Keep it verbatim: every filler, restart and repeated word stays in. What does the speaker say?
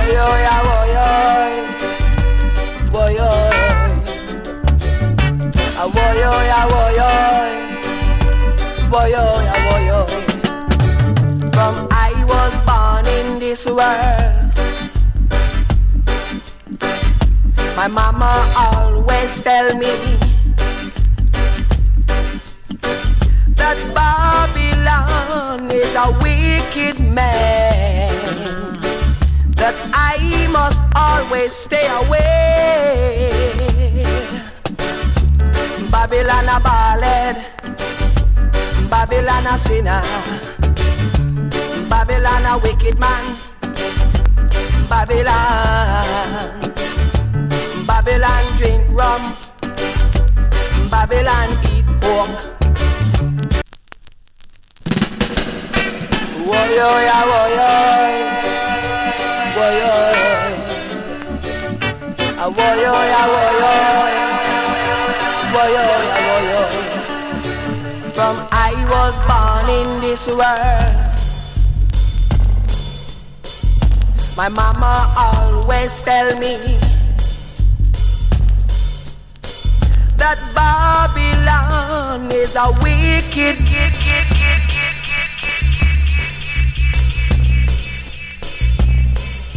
From I was born in this world, my mama always tell me that Babylon is a wicked man, that I must always stay away. Babylon a ballad, Babylon a sinner, Babylon a wicked man, Babylon. Babylon drink rum, Babylon eat pork. Woyo ya woyo, woyo, a woyo ya woyo, woyo ya woyo. From I was born in this world, my mama always tell me that Babylon is a wicked, wicked,